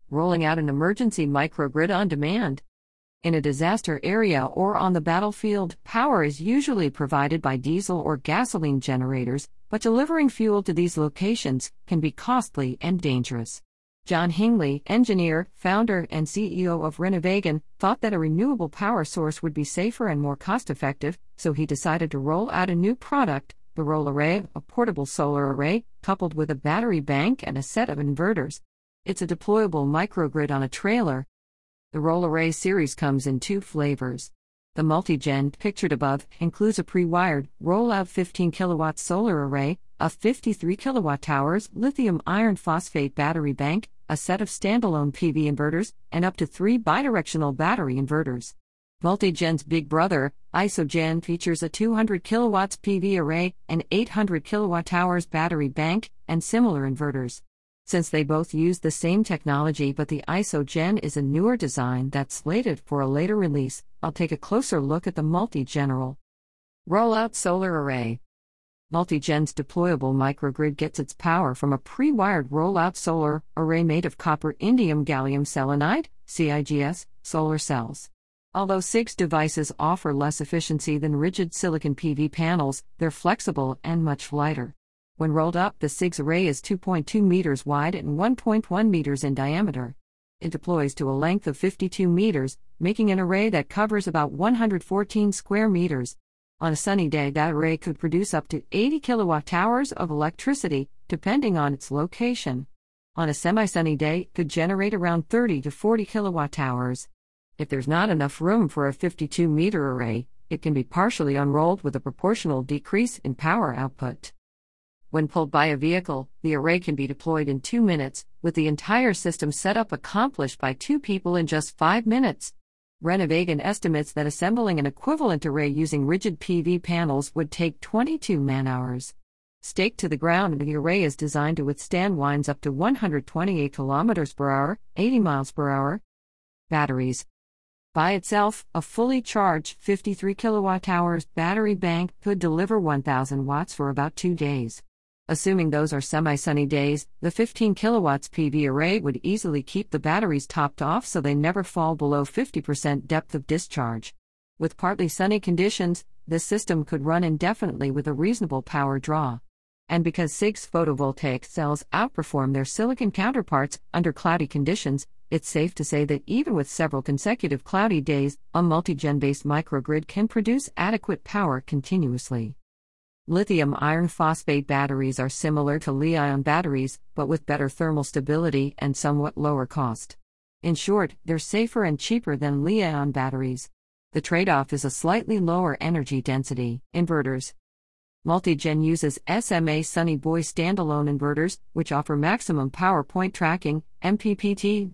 rolling out an emergency microgrid on demand. In a disaster area or on the battlefield, power is usually provided by diesel or gasoline generators, but delivering fuel to these locations can be costly and dangerous. John Hingley, engineer, founder, and CEO of Renovagon, thought that a renewable power source would be safer and more cost-effective, so he decided to roll out a new product, the Roll Array, a portable solar array, coupled with a battery bank and a set of inverters. It's a deployable microgrid on a trailer. The Roll Array series comes in two flavors. The multi-gen, pictured above, includes a pre-wired, roll-out 15 kW solar array, a 53 kWh lithium iron phosphate battery bank, a set of standalone PV inverters, and up to 3 bidirectional battery inverters. Multi-gen's big brother, IsoGen, features a 200 kW PV array, an 800 kWh battery bank, and similar inverters. Since they both use the same technology but the IsoGen is a newer design that's slated for a later release, I'll take a closer look at the multi-general Roll-out solar array. Multi-gen's deployable microgrid gets its power from a pre-wired roll-out solar array made of copper indium gallium selenide, CIGS, solar cells. Although CIGS devices offer less efficiency than rigid silicon PV panels, they're flexible and much lighter. When rolled up, the CIGS array is 2.2 meters wide and 1.1 meters in diameter. It deploys to a length of 52 meters, making an array that covers about 114 square meters. On a sunny day, that array could produce up to 80 kilowatt-hours of electricity, depending on its location. On a semi-sunny day, it could generate around 30 to 40 kilowatt-hours. If there's not enough room for a 52-meter array, it can be partially unrolled with a proportional decrease in power output. When pulled by a vehicle, the array can be deployed in 2 minutes, with the entire system setup accomplished by 2 people in just 5 minutes. Renovagon estimates that assembling an equivalent array using rigid PV panels would take 22 man-hours. Staked to the ground, the array is designed to withstand winds up to 128 km per hour, 80 miles per hour. Batteries. By itself, a fully charged 53 kWh battery bank could deliver 1,000 watts for about 2 days. Assuming those are semi-sunny days, the 15 kilowatts PV array would easily keep the batteries topped off so they never fall below 50% depth of discharge. With partly sunny conditions, this system could run indefinitely with a reasonable power draw. And because CIGS photovoltaic cells outperform their silicon counterparts under cloudy conditions, it's safe to say that even with several consecutive cloudy days, a multi-gen-based microgrid can produce adequate power continuously. Lithium iron phosphate batteries are similar to Li-ion batteries, but with better thermal stability and somewhat lower cost. In short, they're safer and cheaper than Li-ion batteries. The trade-off is a slightly lower energy density. Inverters. Multi-gen uses SMA Sunny Boy standalone inverters, which offer maximum power point tracking, MPPT,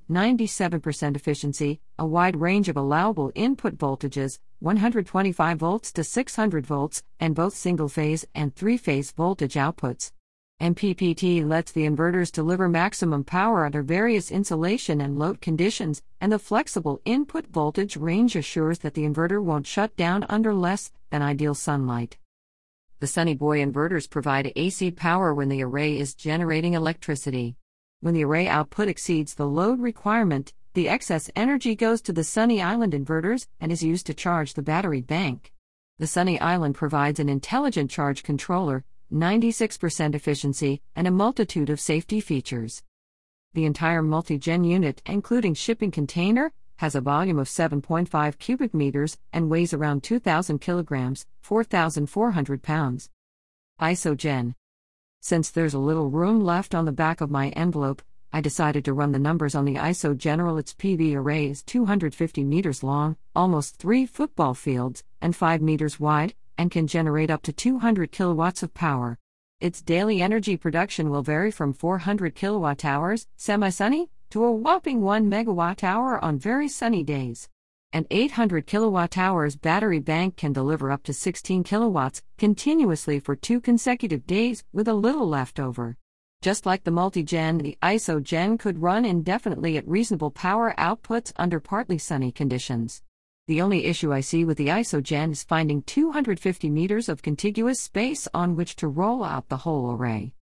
97% efficiency, a wide range of allowable input voltages, 125 volts to 600 volts, and both single-phase and three-phase voltage outputs. MPPT lets the inverters deliver maximum power under various insulation and load conditions, and the flexible input voltage range assures that the inverter won't shut down under less than ideal sunlight. The Sunny Boy inverters provide AC power when the array is generating electricity. When the array output exceeds the load requirement, the excess energy goes to the Sunny Island inverters and is used to charge the battery bank. The Sunny Island provides an intelligent charge controller, 96% efficiency, and a multitude of safety features. The entire multi-gen unit, including shipping container, has a volume of 7.5 cubic meters and weighs around 2,000 kilograms, 4,400 pounds. IsoGen. Since there's a little room left on the back of my envelope, I decided to run the numbers on the IsoGeneral. Its PV array is 250 meters long, almost 3 football fields, and 5 meters wide, and can generate up to 200 kilowatts of power. Its daily energy production will vary from 400 kilowatt-hours, semi-sunny, to a whopping 1 megawatt-hour on very sunny days. An 800 kilowatt-hours battery bank can deliver up to 16 kilowatts continuously for 2 consecutive days with a little left over. Just like the multi-gen, the IsoGen could run indefinitely at reasonable power outputs under partly sunny conditions. The only issue I see with the IsoGen is finding 250 meters of contiguous space on which to roll out the whole array.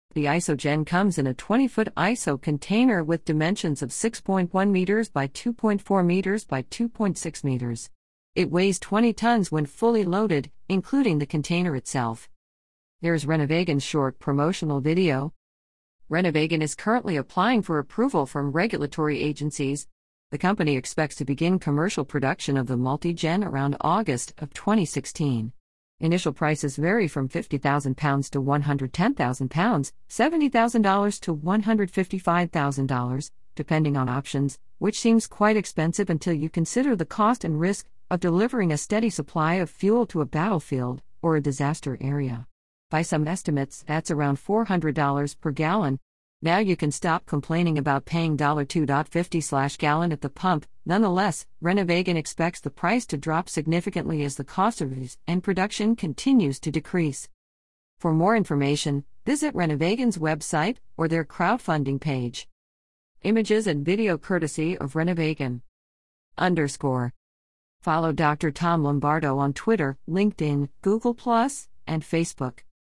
The Isogen comes in a 20-foot ISO container with dimensions of 6.1 meters by 2.4 meters by 2.6 meters. It weighs 20 tons when fully loaded, including the container itself. Here's Renovagen's short promotional video. Renovagen is currently applying for approval from regulatory agencies. The company expects to begin commercial production of the Multigen around August of 2016. Initial prices vary from £50,000 to £110,000, $70,000 to $155,000, depending on options, which seems quite expensive until you consider the cost and risk of delivering a steady supply of fuel to a battlefield or a disaster area. By some estimates, that's around $400 per gallon. Now you can stop complaining about paying $2.50/gallon at the pump. Nonetheless, Renovagen expects the price to drop significantly as the cost of use and production continues to decrease. For more information, visit Renovagen's website or their crowdfunding page. Images and video courtesy of Renovagen. _ Follow Dr. Tom Lombardo on Twitter, LinkedIn, Google+, and Facebook.